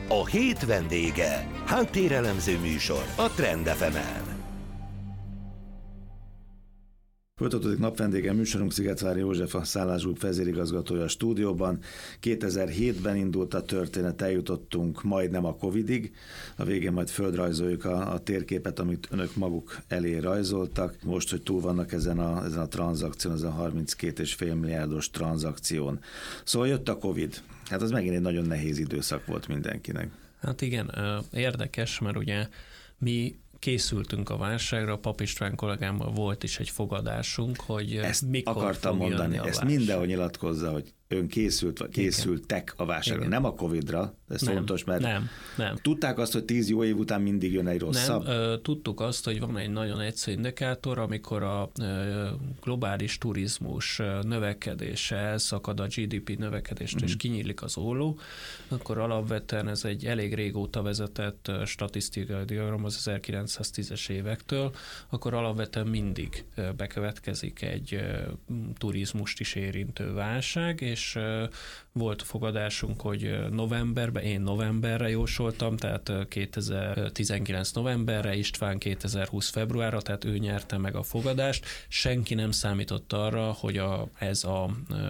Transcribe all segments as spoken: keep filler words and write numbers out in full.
A hét vendége. Háttérelemző műsor a Trend ef emen. Folytatódik napvendége műsorunk, Szigetvári József, a Szállásgroup vezérigazgatója a stúdióban. kétezer-hétben indult a történet, eljutottunk majdnem a Covidig. A végén majd földrajzoljuk a, a térképet, amit önök maguk elé rajzoltak. Most, hogy túl vannak ezen a, ezen a tranzakción, ezen a harminckét egész öt milliárdos tranzakción. Szóval jött a Covid. Hát az megint egy nagyon nehéz időszak volt mindenkinek. Hát igen, érdekes, mert ugye mi készültünk a válságra, Pap István kollégámmal volt is egy fogadásunk, hogy ezt mikor akartam fog mondani, jönni a ezt válság. mindenhol nyilatkozza, hogy ön készült, vagy készültek a válságra, Igen. nem a Covidra, ez nem, fontos, mert nem, nem. tudták azt, hogy tíz jó év után mindig jön egy rosszabb? Nem, ö, tudtuk azt, hogy van egy nagyon egyszerű indikátor, amikor a ö, globális turizmus növekedése elszakad a gé dé pé növekedést, mm. és kinyílik az olló, akkor alapvetően ez egy elég régóta vezetett statisztikai diagram az ezerkilencszáztízes évektől, akkor alapvetően mindig bekövetkezik egy turizmust is érintő válság, és és volt fogadásunk, hogy novemberben, én novemberre jósoltam, tehát kétezer-tizenkilenc novemberre, István kétezer-húsz februárra, tehát ő nyerte meg a fogadást. Senki nem számított arra, hogy a, ez, a,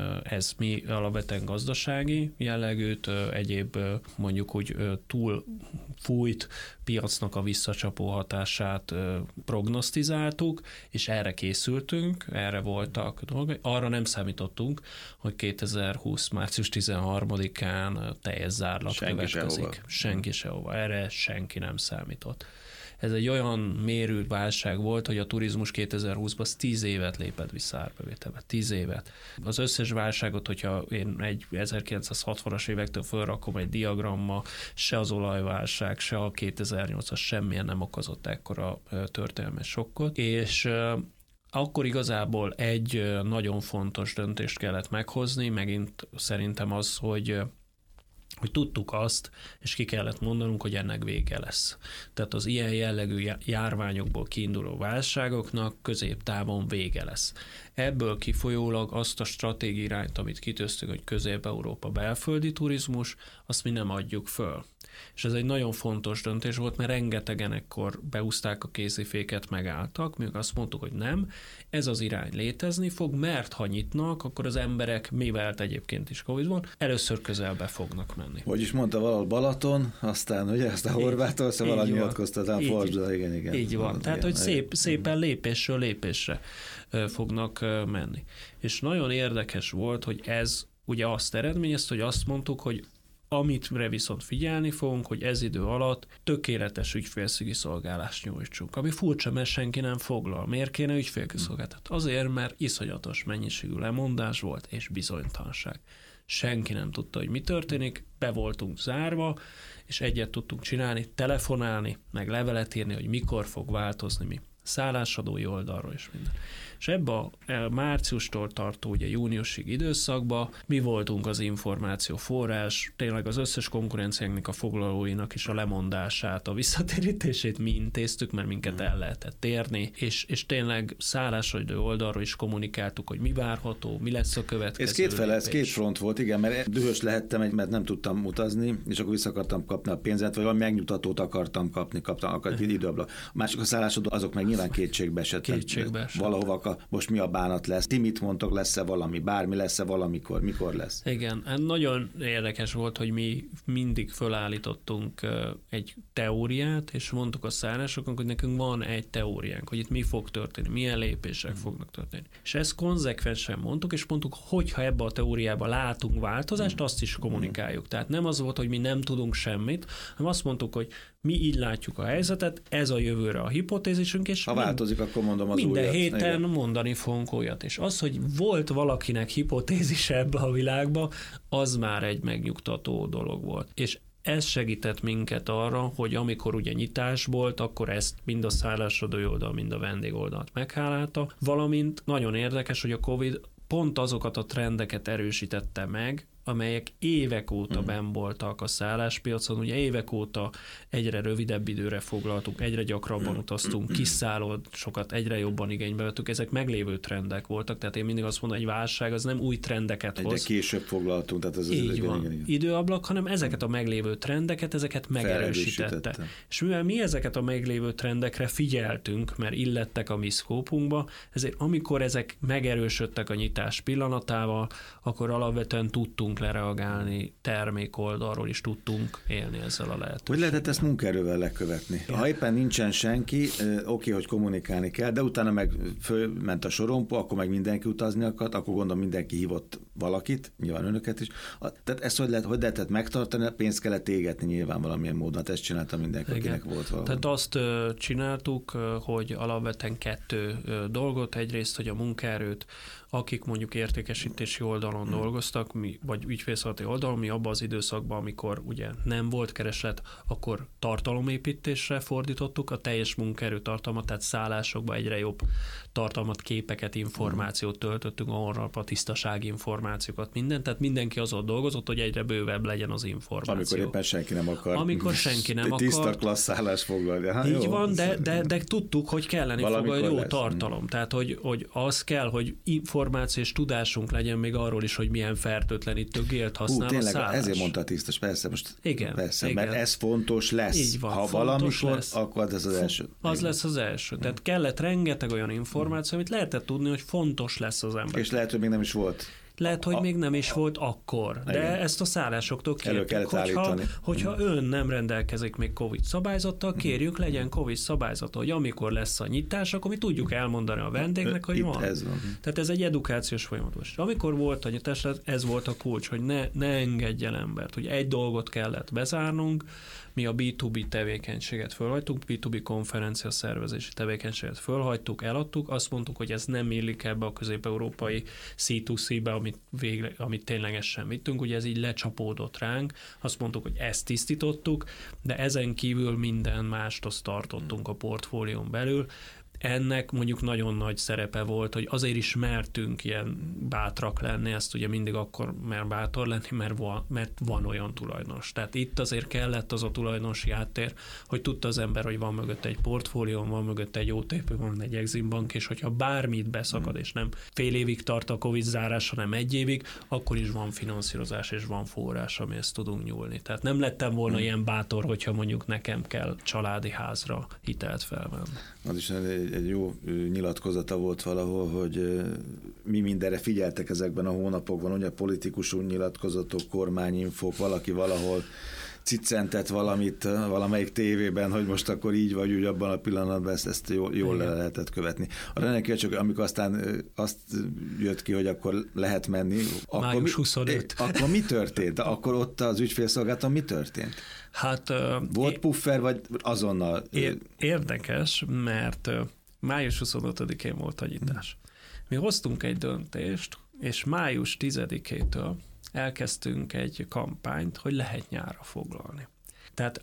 ez mi alapvetően gazdasági jellegűt, egyéb mondjuk úgy túl fújt piacnak a visszacsapó hatását prognosztizáltuk, és erre készültünk, erre voltak dolgok. Arra nem számítottunk, hogy kétezer-húsz március tizenharmadikán teljes zárlat senki következik. Sehova. Senki sehova. Erre senki nem számított. Ez egy olyan mérő válság volt, hogy a turizmus kétezer-húszban tíz évet lépett vissza árbevételbe. Tíz évet. Az összes válságot, hogyha én egy ezerkilencszázhatvanas évektől felrakom egy diagramma, se az olajválság, se a kétezer-nyolcas semmilyen nem okozott ekkora történelmi sokkot, és akkor igazából egy nagyon fontos döntést kellett meghozni, megint szerintem az, hogy hogy tudtuk azt, és ki kellett mondanunk, hogy ennek vége lesz. Tehát az ilyen jellegű járványokból kiinduló válságoknak középtávon vége lesz. Ebből kifolyólag azt a stratégiai irányt, amit kitűztük, hogy Közép-Európa belföldi turizmus, azt mi nem adjuk föl. És ez egy nagyon fontos döntés volt, mert rengetegen ekkor beúzták a kéziféket, megálltak, míg azt mondtuk, hogy nem, ez az irány létezni fog, mert ha nyitnak, akkor az emberek, mivel egyébként is Covid van, először közelbe fognak menni. Hogy is mondta valahol Balaton, aztán ugye ezt a Horvátország valami nyilatkozta, a Forzsa, igen, igen. Így van, van tehát igen, hogy szép, szépen lépésről lépésre fognak menni. És nagyon érdekes volt, hogy ez ugye azt eredményezte, hogy azt mondtuk, hogy amitre viszont figyelni fogunk, hogy ez idő alatt tökéletes ügyfélszügyi szolgálást nyújtsunk, ami furcsa, mert senki nem foglal. Miért kéne ügyfélszolgáltat? Azért, mert iszonyatos mennyiségű lemondás volt, és bizonytalanság. Senki nem tudta, hogy mi történik, be voltunk zárva, és egyet tudtunk csinálni, telefonálni, meg levelet írni, hogy mikor fog változni mi. Szállásadói oldalról is minden. És ebbe a márciustól tartó ugye júniusig időszakban mi voltunk az információ forrás, tényleg az összes konkurenciánknak a foglalóinak is a lemondását, a visszatérítését mi intéztük, mert minket el lehetett térni, és, és tényleg szállásadói oldalról is kommunikáltuk, hogy mi várható, mi lesz a következő. Ez két fele, ez két front volt, igen, mert dühös lehettem, mert nem tudtam utazni, és akkor vissza akartam kapni a pénzet, vagy valami megnyugtatót akartam kapni, kaptam akart időből. A másik a szállásadó, azok meg nyilván kétségbe esettek. Kétségbe esettek. Valahova, most mi a bánat lesz? Ti mit mondtok, lesz-e valami? Bármi lesz-e valamikor? Mikor lesz? Igen, nagyon érdekes volt, hogy mi mindig fölállítottunk egy teóriát, és mondtuk a szállásoknak, hogy nekünk van egy teóriánk, hogy itt mi fog történni, milyen lépések fognak történni. És ezt konzekvensen mondtuk, és mondtuk, hogyha ebbe a teóriába látunk változást, azt is kommunikáljuk. Tehát nem az volt, hogy mi nem tudunk semmit, hanem azt mondtuk, hogy mi így látjuk a helyzetet, ez a jövőre a hipotézisünk, és ha változik, akkor mondom az minden újat. héten Igen. mondani fogunk olyat. És az, hogy volt valakinek hipotézise ebbe a világba, az már egy megnyugtató dolog volt. És ez segített minket arra, hogy amikor ugye nyitás volt, akkor ezt mind a szállásadói oldal, mind a vendégoldalt meghálálta, valamint nagyon érdekes, hogy a Covid pont azokat a trendeket erősítette meg, amelyek évek óta hmm. benn voltak a szálláspiacon, ugye évek óta egyre rövidebb időre foglaltuk, egyre gyakrabban utaztunk, kiszállásokat egyre jobban igénybe vettük, ezek meglévő trendek voltak, tehát én mindig azt mondom, egy válság az nem új trendeket hoz. Egyre később foglaltunk, tehát ez az így van, igen, igen. időablak, hanem ezeket a meglévő trendeket, ezeket megerősítette. És mivel mi ezeket a meglévő trendekre figyeltünk, mert illettek a mi szkópunkba, ezért amikor ezek megerősödtek a nyitás pillanatával, akkor alapvetően tudtunk lereagálni, termék oldalról is tudtunk élni ezzel a lehetőséggel. Hogy lehetett ezt munkaerővel lekövetni? Ja. Ha éppen nincsen senki, oké, okay, hogy kommunikálni kell, de utána meg fölment a sorompó, akkor meg mindenki utazni akart, akkor gondolom mindenki hívott valakit, nyilván önöket is. Tehát ezt hogy, lehet, hogy lehetett megtartani, pénzt kellett égetni nyilván valamilyen módon, hát ezt csinálta mindenki, igen. Akinek volt valami. Tehát azt csináltuk, hogy alapvetően kettő dolgot, egyrészt, hogy a munkaerőt, akik mondjuk értékesítési oldalon hmm. dolgoztak, mi, vagy ügyfélszolgálati oldalon, mi abban az időszakban, amikor ugye nem volt kereslet, akkor tartalomépítésre fordítottuk a teljes munkaerő tartalmat, tehát szállásokba egyre jobb tartalmat, képeket, információt töltöttünk, arra a tisztasági információkat, minden, tehát mindenki azon dolgozott, hogy egyre bővebb legyen az információ. Amikor éppen senki nem akar. Amikor senki nem akar. Tiszta klassz szállást foglalni. Ha, így jó, van, de, de, de tudtuk, hogy kellene fog egy jó lesz. tartalom. Tehát, hogy, hogy az kell, hogy információs tudásunk legyen még arról is, hogy milyen fertőtlenítő gélt használ. Hú, tényleg, a szállás. Ezért mondta tisztes, persze, most igen, persze, igen. mert ez fontos lesz. Így van, ha valamikor, lesz. Akkor ez az első. Az igen. lesz az első. Tehát kellett rengeteg olyan információ, amit lehetett tudni, hogy fontos lesz az ember. És lehet, hogy még nem is volt. Lehet, hogy a, még nem is a, volt akkor, de igen. ezt a szállásoktól kérjük, hogyha, hogyha ön nem rendelkezik még Covid szabályzattal, kérjük, legyen Covid szabályzata, hogy amikor lesz a nyitás, akkor mi tudjuk elmondani a vendégnek, hogy van. Ez van. Tehát ez egy edukációs folyamat. Amikor volt a nyitás, ez volt a kulcs, hogy ne, ne engedj el embert, hogy egy dolgot kellett bezárnunk, mi a bé kettő bé tevékenységet fölhagytuk, bé kettő bé konferencia szervezési tevékenységet fölhagytuk, eladtuk, azt mondtuk, hogy ez nem illik ebbe a közép-európai cé kettő cé-be, amit, végre, amit ténylegesen vittünk, ugye ez így lecsapódott ránk, azt mondtuk, hogy ezt tisztítottuk, de ezen kívül minden mást azt tartottunk a portfólión belül. Ennek mondjuk nagyon nagy szerepe volt, hogy azért is mertünk ilyen bátrak lenni, ezt ugye mindig akkor mer bátor lenni, mert van, mert van olyan tulajdonos. Tehát itt azért kellett az a tulajdonosi háttér, hogy tudta az ember, hogy van mögött egy portfólió, van mögött egy o té pé, van egy Exim Bank, és hogyha bármit beszakad, és nem fél évig tart a Covid zárás, hanem egy évig, akkor is van finanszírozás, és van forrás, amihez tudunk nyúlni. Tehát nem lettem volna hmm. ilyen bátor, hogyha mondjuk nekem kell családi házra hitelt felvenni. Az is egy, egy jó nyilatkozata volt valahol, hogy mi mindenre figyeltek ezekben a hónapokban, ugye politikusú nyilatkozatok, kormányinfók, valaki valahol ciccentett valamit valamelyik tévében, hogy most akkor így vagy úgy abban a pillanatban, ezt, ezt jól, jól le lehetett követni. Arra neki csak amikor aztán azt jött ki, hogy akkor lehet menni. május huszonötödike. Akkor mi történt? Akkor ott az ügyfélszolgálaton mi történt? Hát, volt puffer, vagy azonnal? Érdekes, mert május huszonötödikén volt a nyitás. Mi hoztunk egy döntést, és május tizedikétől elkezdtünk egy kampányt, hogy lehet nyárra foglalni. Tehát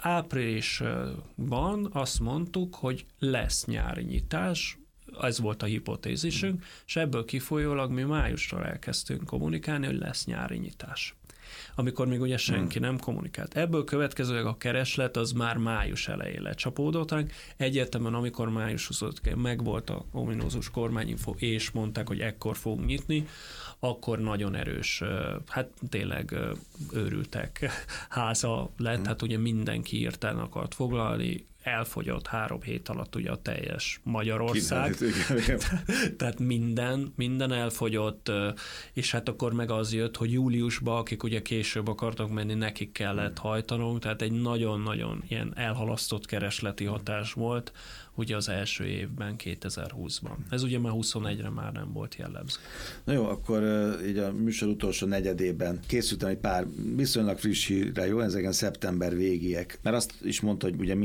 áprilisban azt mondtuk, hogy lesz nyári nyitás, ez volt a hipotézisünk, és ebből kifolyólag mi májustól elkezdtünk kommunikálni, hogy lesz nyári nyitás. Amikor még ugye senki hmm. nem kommunikált. Ebből következőleg a kereslet az már május elején lecsapódott ránk. Egyértelműen, amikor május huszonötödikén megvolt a ominózus kormányinfo, és mondták, hogy ekkor fogunk nyitni, akkor nagyon erős, hát tényleg őrültek háza lett, hát ugye mindenki hirtelen akart foglalni, elfogyott három hét alatt ugye a teljes Magyarország. Tehát minden, minden elfogyott, és hát akkor meg az jött, hogy júliusban, akik ugye később akartak menni, nekik kellett hajtanunk, tehát egy nagyon-nagyon ilyen elhalasztott keresleti hatás volt, ugye az első évben, kétezer-húszban. Ez ugye már huszonegyre már nem volt jellemző. Na jó, akkor így a műsor utolsó negyedében készültem egy pár viszonylag friss hírre, jó, ezeken szeptember végiek, mert azt is mondta, hogy ugye mindig kutat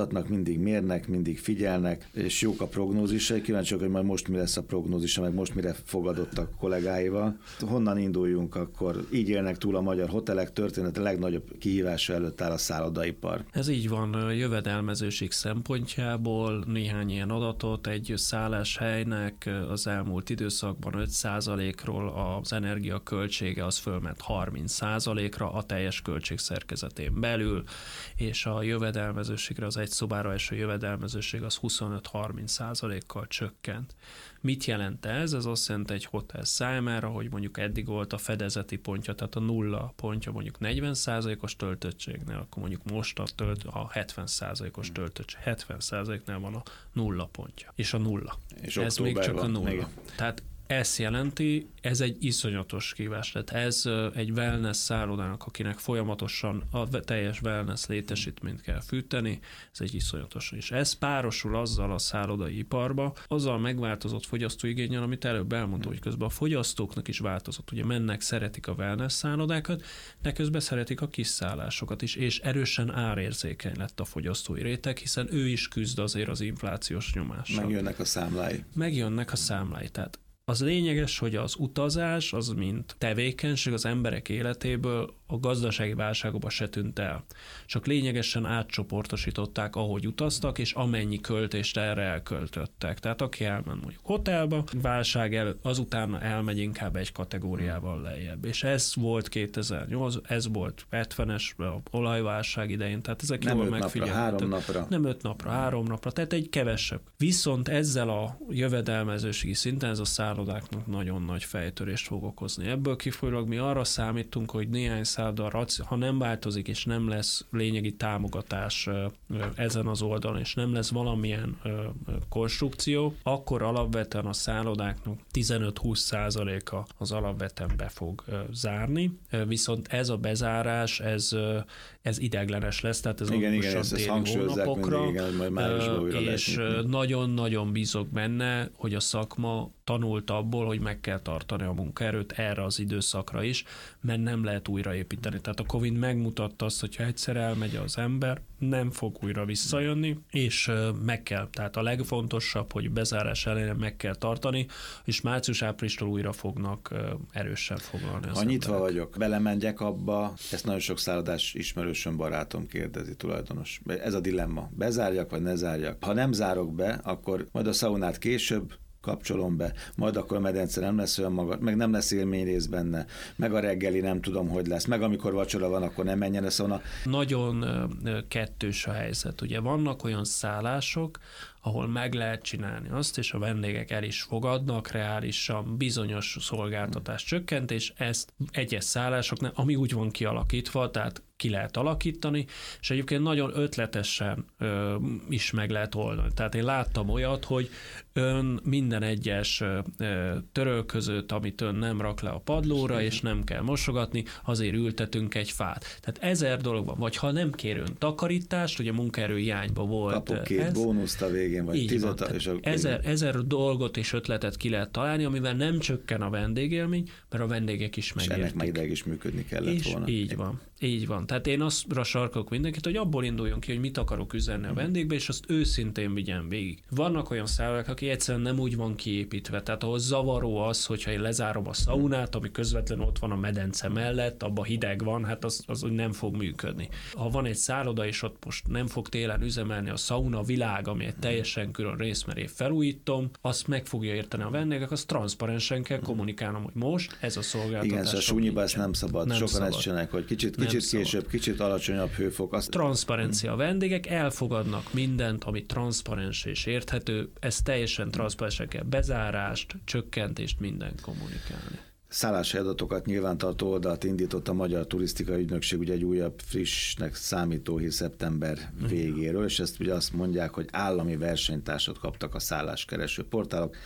kutatnak, mindig mérnek, mindig figyelnek, és jók a prognózisai. Kíváncsiak, hogy majd most mi lesz a prognózisa, meg most mire fogadott a kollégáival. Honnan induljunk akkor? Így élnek túl a magyar hotelek, történet a legnagyobb kihívása előtt áll a szállodaipar. Ez így van, jövedelmezőség szempontjából néhány ilyen adatot. Egy szálláshelynek az elmúlt időszakban öt százalékról az energiaköltsége az fölment harminc százalékra a teljes költségszerkezetén belül, és a jövedelmezőségre, az egy szobára eső jövedelmezőség az huszonöt-harminc százalékkal csökkent. Mit jelent ez? Ez azt jelenti egy hotel számára, hogy mondjuk eddig volt a fedezeti pontja, tehát a nulla pontja mondjuk negyven százalékos töltöttségnél, akkor mondjuk most a, tölt, a hetven százalékos töltöttség, hetven százaléknál van a nulla pontja. És a nulla. És ez még csak a nulla. Még. Tehát ezt jelenti, ez egy iszonyatos kihívás. Tehát ez egy wellness szállodának, akinek folyamatosan a teljes wellness létesítményt kell fűteni, ez egy iszonyatos. És ez párosul azzal a szállodai iparba, azzal megváltozott fogyasztóigénnyel, amit előbb elmondtam, hogy közben a fogyasztóknak is változott. Ugye mennek, szeretik a wellness szállodákat, de közben szeretik a kis szállásokat is, és erősen árérzékeny lett a fogyasztói réteg, hiszen ő is küzd azért az inflációs nyomással. Megjönnek a számlái. Megjönnek a számlái. Tehát az lényeges, hogy az utazás, az mint tevékenység az emberek életéből a gazdasági válságokba se tűnt el. Csak lényegesen átcsoportosították, ahogy utaztak, és amennyi költést erre elköltöttek. Tehát aki elment mondjuk hotelba, válság előtt, azután elmegy inkább egy kategóriával lejjebb. És ez volt kétezer-nyolc, ez volt hetvenes olajválság idején, tehát ezek nem jól öt napra, három napra. Nem öt napra, három napra, tehát egy kevesebb. Viszont ezzel a jövedelmezőségi szinten ez a szállodáknak nagyon nagy fejtörést fog okozni. Ebből kifolyólag mi arra számítunk, hogy néhány szálloda, ha nem változik, és nem lesz lényegi támogatás ezen az oldalon, és nem lesz valamilyen konstrukció, akkor alapvetően a szállodáknak tizenöt-húsz százaléka az alapvetően be fog zárni. Viszont ez a bezárás, ez, ez ideglenes lesz, tehát ez igen, igen, ezt, ezt hangsúlyozzák mindig, igen, majd májusban újra és nagyon-nagyon bízok benne, hogy a szakma tanult abból, hogy meg kell tartani a munkaerőt erre az időszakra is, mert nem lehet újraépíteni. Tehát a Covid megmutatta azt, hogy ha egyszer elmegy az ember, nem fog újra visszajönni, és meg kell. Tehát a legfontosabb, hogy bezárás ellenére meg kell tartani, és március-áprilistól újra fognak erősen foglalni az Ha nyitva emberek. vagyok, belemegyek abba, ezt nagyon sok szállodás ismerősöm, barátom kérdezi, tulajdonos. Ez a dilemma. Bezárjak, vagy ne zárjak? Ha nem zárok be, akkor majd a szaunát később kapcsolom be, majd akkor a medence nem lesz olyan maga, meg nem lesz élményrész benne, meg a reggeli nem tudom, hogy lesz, meg amikor vacsora van, akkor nem menjen a szauna. Nagyon kettős a helyzet. Ugye vannak olyan szállások, ahol meg lehet csinálni azt, és a vendégek el is fogadnak reálisan bizonyos szolgáltatás csökkentés, ezt egyes szállásoknál, ami úgy van kialakítva, tehát ki lehet alakítani, és egyébként nagyon ötletesen ö, is meg lehet oldani. Tehát én láttam olyat, hogy ön minden egyes ö, törölközőt, amit ön nem rak le a padlóra, és nem kell mosogatni, azért ültetünk egy fát. Tehát ezer dolog van. Vagy ha nem kér ön takarítást, ugye munkaerő hiányban volt. Kapok két ez, bónuszt a végén, vagy tizet. A, és a ezer, ezer dolgot és ötletet ki lehet találni, amivel nem csökken a vendégélmény, mert a vendégek is megértik. És ennek már ideig is működni kellett és volna. így van. Így van. Tehát én azra sarkolok mindenkit, hogy abból induljon ki, hogy mit akarok üzenni a vendégbe, és azt őszintén vigyen végig. Vannak olyan szállodák, aki egyszerűen nem úgy van kiépítve, tehát ahol zavaró az, hogyha én lezárom a szaunát, ami közvetlenül ott van a medence mellett, abban hideg van, hát az, az nem fog működni. Ha van egy szálloda, és ott most nem fog télen üzemelni a szauna világ, ami egy teljesen külön rész, mert én felújítom, azt meg fogja érteni a vendégek, azt transzparensen kell kommunikálnom, hogy most ez a szolgáltatás. Igen, szóval súnyiba ezt nem szabad. Nem Sokan szabad. Ezt csinálják, hogy kicsit, kicsit később, kicsit alacsonyabb hőfok. Azt... Transzparencia. A vendégek elfogadnak mindent, ami transzparens és érthető, ez teljesen transzparensen kell bezárást, csökkentést, mindent kommunikálni. Szállási adatokat nyilvántartó oldalt indított a Magyar Turisztikai Ügynökség ugye egy újabb frissnek számító hír szeptember végéről, és ezt ugye azt mondják, hogy állami versenytársat kaptak a szálláskereső portálok.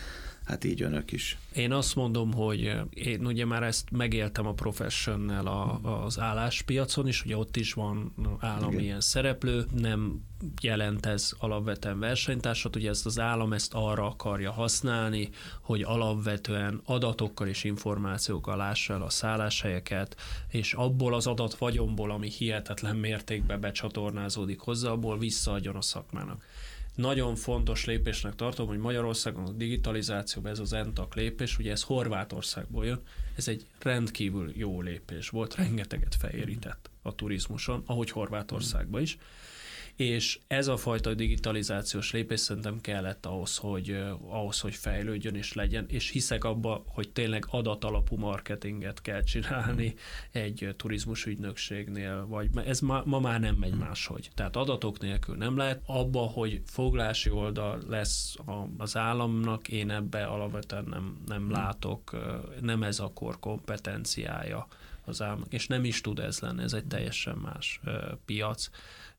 hát így önök is. Én azt mondom, hogy én ugye már ezt megéltem a Professionnel a, az álláspiacon is, ugye ott is van állami Igen. ilyen szereplő, nem jelent ez alapvetően versenytársat, ugye ezt az állam ezt arra akarja használni, hogy alapvetően adatokkal és információkkal lássa el a szálláshelyeket, és abból az adatvagyonból, ami hihetetlen mértékben becsatornázódik hozzá, abból visszaadjon a szakmának. Nagyon fontos lépésnek tartom, hogy Magyarországon a digitalizációban ez az en té á ká lépés, ugye ez Horvátországból jön, ez egy rendkívül jó lépés volt, rengeteget felérített a turizmuson, ahogy Horvátországban is, és ez a fajta digitalizációs lépés szerintem kellett ahhoz, hogy, ahhoz, hogy fejlődjön és legyen, és hiszek abba, hogy tényleg adatalapú marketinget kell csinálni egy turizmus ügynökségnél, vagy ez ma, ma már nem megy máshogy. Tehát adatok nélkül nem lehet. Abba, hogy foglási oldal lesz az államnak, én ebbe alapvetően nem, nem látok, nem ez a kor kompetenciája az államnak, és nem is tud ez lenni, ez egy teljesen más piac.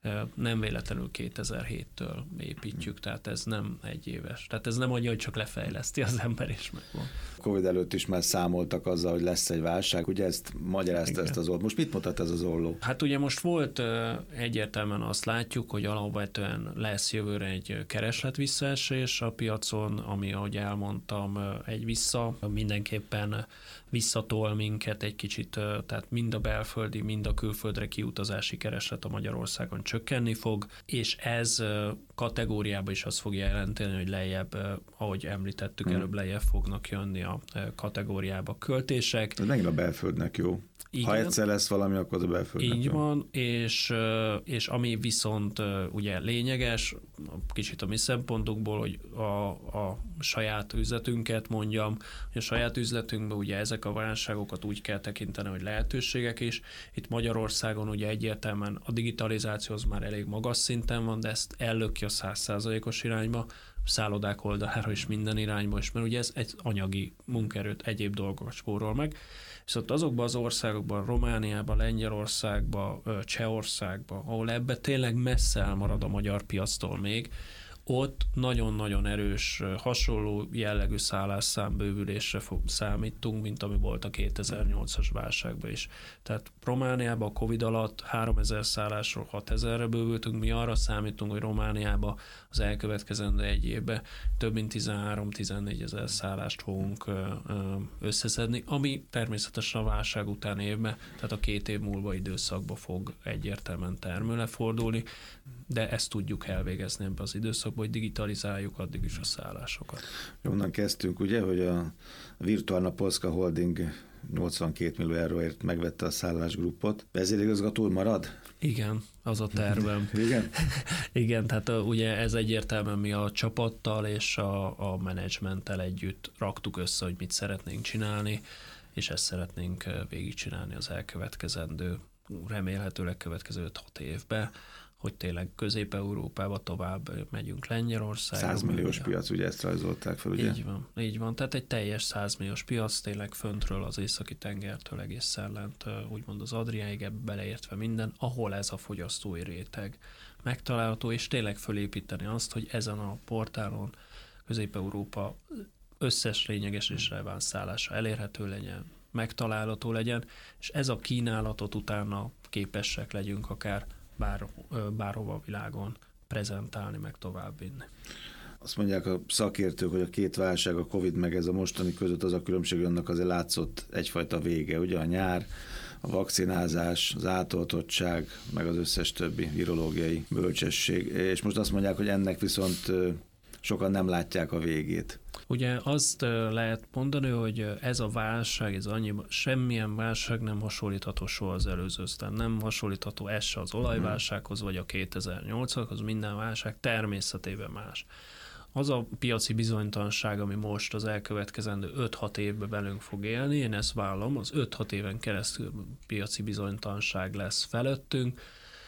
Nem véletlenül kétezer-héttől építjük, tehát ez nem egy éves. Tehát ez nem annyi, hogy csak lefejleszti az ember, és megvan. Covid előtt is már számoltak azzal, hogy lesz egy válság, ugye ezt magyarázta Igen. ezt az olló. Most mit mutat ez az olló? Hát ugye most volt egyértelműen azt látjuk, hogy alapvetően lesz jövőre egy kereslet visszaesés a piacon, ami, ahogy elmondtam, egy vissza, mindenképpen visszatol minket egy kicsit, tehát mind a belföldi, mind a külföldre kiutazási kereslet a Magyarországon csökkenni fog, és ez kategóriában is azt fogja jelenteni, hogy lejjebb, ahogy említettük, hmm. előbb lejjebb fognak jönni a kategóriába költések. Ez megint a belföldnek jó. Igen. Ha egyszer lesz valami, akkor a belföldnek Így jó. van, és, és ami viszont ugye lényeges, kicsit a mi szempontokból, hogy a, a saját üzletünket mondjam, hogy a saját üzletünkben ugye ezek a válságokat úgy kell tekinteni, hogy lehetőségek is. Itt Magyarországon ugye egyértelműen a digitalizáció az már elég magas szinten van, de ezt ellöki a száz százalékos irányba, szállodák oldalára is minden irányba is, mert ugye ez egy anyagi munkaerőt, egyéb dolgokat spórol meg. Viszont azokban az országokban, Romániában, Lengyelországban, Csehországban, ahol ebbe tényleg messze elmarad a magyar piactól még, ott nagyon-nagyon erős, hasonló jellegű szállásszámbővülésre számítunk, mint ami volt a kétezer-nyolcas válságban is. Tehát Romániában a Covid alatt háromezer szállásról hatezerre bővültünk, mi arra számítunk, hogy Romániában az elkövetkezendő egy évben több mint tizenhárom-tizennégy ezer szállást fogunk összeszedni, ami természetesen a válság után évben, tehát a két év múlva időszakban fog egyértelműen termőre fordulni, de ezt tudjuk elvégezni ebbe az időszakban, hogy digitalizáljuk addig is a szállásokat. Onnan kezdtünk, ugye, hogy a Virtuálna Polska Holding nyolcvankét millió euróért megvette a szállásgrupot. Vezérigazgató marad? Igen, az a tervem. Igen? Igen, tehát ugye ez egyértelműen mi a csapattal és a, a menedzsmenttel együtt raktuk össze, hogy mit szeretnénk csinálni, és ezt szeretnénk végigcsinálni az elkövetkezendő, remélhetőleg következő öt-hat évben, hogy tényleg Közép-Európába tovább megyünk, Lengyelországba. százmilliós piac, ugye ezt rajzolták fel, ugye? Így van, így van. Tehát egy teljes százmilliós piac, tényleg föntről az északi tengertől egészen lent, úgymond az Adriáig, ebbe beleértve minden, ahol ez a fogyasztói réteg megtalálható, és tényleg fölépíteni azt, hogy ezen a portálon Közép-Európa összes lényeges és releváns szállása elérhető legyen, megtalálható legyen, és ez a kínálatot utána képesek legyünk akár bár, bárhova a világon prezentálni, meg továbbvinni. Azt mondják a szakértők, hogy a két válság, a Covid meg ez a mostani között az a különbség, annak azért látszott egyfajta vége, ugye a nyár, a vakcinázás, az átoltottság, meg az összes többi virológiai bölcsesség. És most azt mondják, hogy ennek viszont sokan nem látják a végét. Ugye azt lehet mondani, hogy ez a válság, ez annyi, semmilyen válság nem hasonlítható soha az előzőhöz. Tehát nem hasonlítható ez se az olajválsághoz, vagy a kétezer-nyolcas, minden válság természetében más. Az a piaci bizonytalanság, ami most az elkövetkezendő öt-hat évben velünk fog élni, én ezt vállom, az öt-hat éven keresztül piaci bizonytalanság lesz felettünk,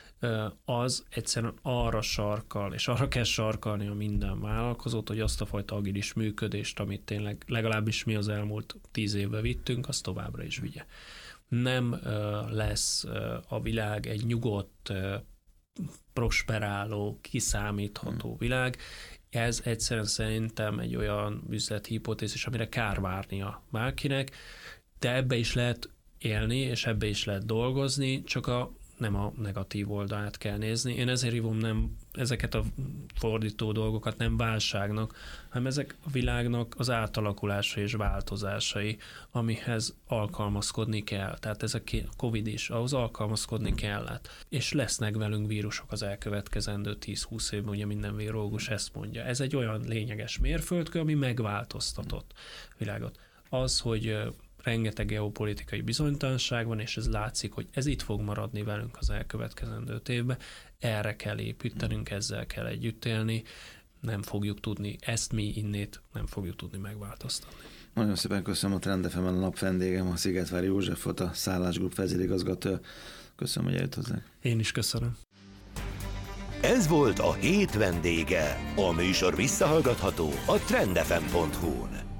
az egyszerűen arra sarkal, és arra kell sarkalni a minden vállalkozót, hogy azt a fajta agilis működést, amit tényleg legalábbis mi az elmúlt tíz évben vittünk, azt továbbra is vigye. Nem lesz a világ egy nyugodt prosperáló, kiszámítható világ. Ez egyszerűen szerintem egy olyan üzleti hipotézis, amire kár várnia bárkinek, de ebbe is lehet élni, és ebbe is lehet dolgozni, csak a, nem a negatív oldalát kell nézni. Én ezért hívom nem, ezeket a fordító dolgokat nem válságnak, hanem ezek a világnak az átalakulásai és változásai, amihez alkalmazkodni kell. Tehát ez a Covid is, ahhoz alkalmazkodni kellett. És lesznek velünk vírusok az elkövetkezendő tíz-húsz évben, ugye minden virológus ezt mondja. Ez egy olyan lényeges mérföldkő, ami megváltoztatott világot. Az, hogy rengeteg geopolitikai bizonytalanság van, és ez látszik, hogy ez itt fog maradni velünk az elkövetkezendő évben. Erre kell építenünk, ezzel kell együtt élni. Nem fogjuk tudni, ezt mi innét nem fogjuk tudni megváltoztatni. Nagyon szépen köszönöm, a Trend ef emen a nap vendégem, a Szigetvári József volt, a Szállás Group vezérigazgatója. Köszönöm, hogy eljött hozzánk. Én is köszönöm. Ez volt a hét vendége. A műsor visszahallgatható a trend ef em pont hu-n.